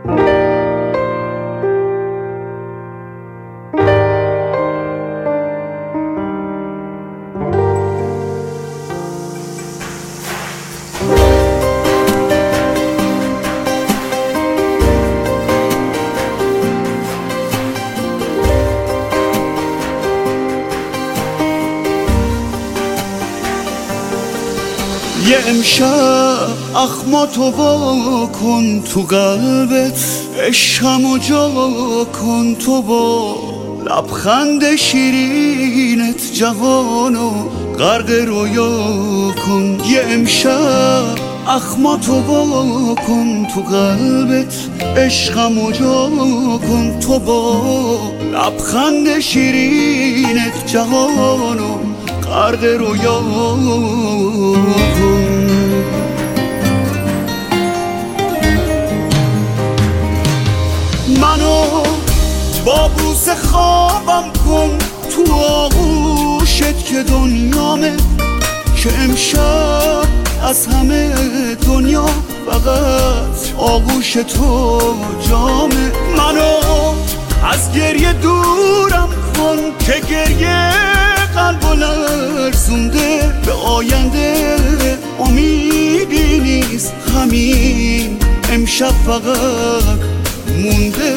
یه امشب اخماتو وا کن تو قلبت، عشقمو جا کن تو با لبخند شیرینت، جهانو غرق رویا کن. یه امشب اخماتو وا کن تو قلبت، عشقمو جا کن تو با لبخند شیرینت، جهانو غرق رویا کن. منو با بوس خوابم کن تو آغوشت که دنیامه، که امشب از همه دنیا فقط آغوش تو جامه. منو از گریه دورم کن که گریه قلبو لرزونده، به آینده امیدی نیست، همین امشب فقط مونده.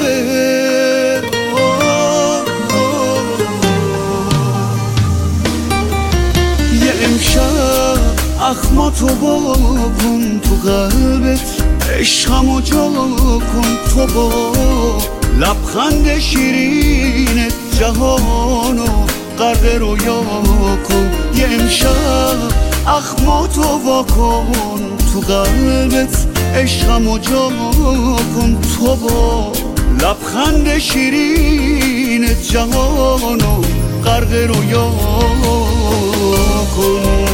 یه امشب اخماتو وا کن تو قلبت، عشقمو جا کن تو با لبخند شیرینت، جهانو غرق رویا کن. یه امشب اخماتو وا کن تو قلبت، عشقمو جا کن تو با لبخند شیرینت، جهانو غرق رویا کن.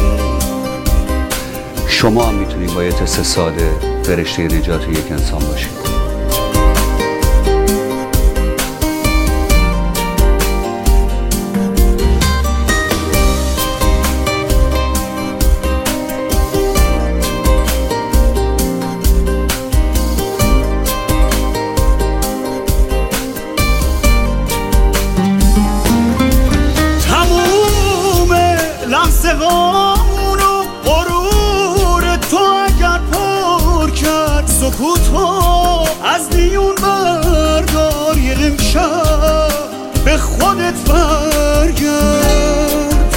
شما هم میتونید با یه تست ساده فرشته نجات یک انسان باشید. لمسه هامونو غرور تو اگر پر کرد، سکوت ها از میون بردار. یه امشب به خودت برگرد،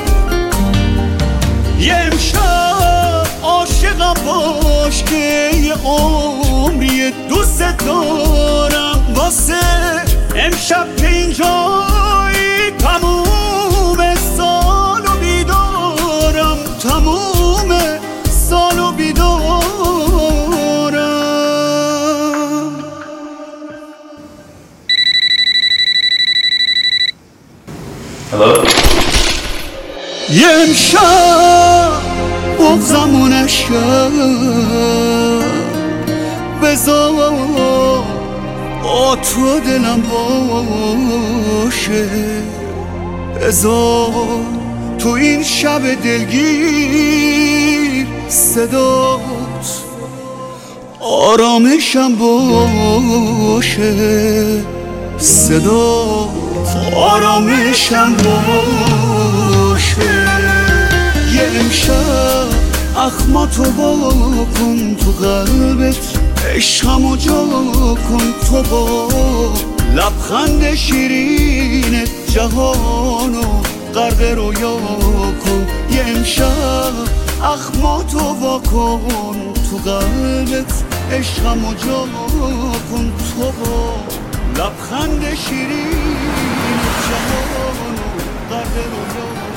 یه امشب عاشقم باش که یه عمری دوست دارم. واسه امشب که اینجایی تموم تموم سالو بیدارم. Hello? یه امشب بغضمو نشکن، بذار با تو دلم باشه، بذار تو این شب دلگیر صدات آرامشم باشه، صدات آرامشم باشه. یه امشب اخماتو وا کن تو قلبت، عشقمو جا کن تو با لبخند شیرینت، جهانو غرق رویا کن. یه امشب اخماتو وا کن تو قلبت، عشقمو جا کن تو با لبخند شیرین، جهانو غرق رویا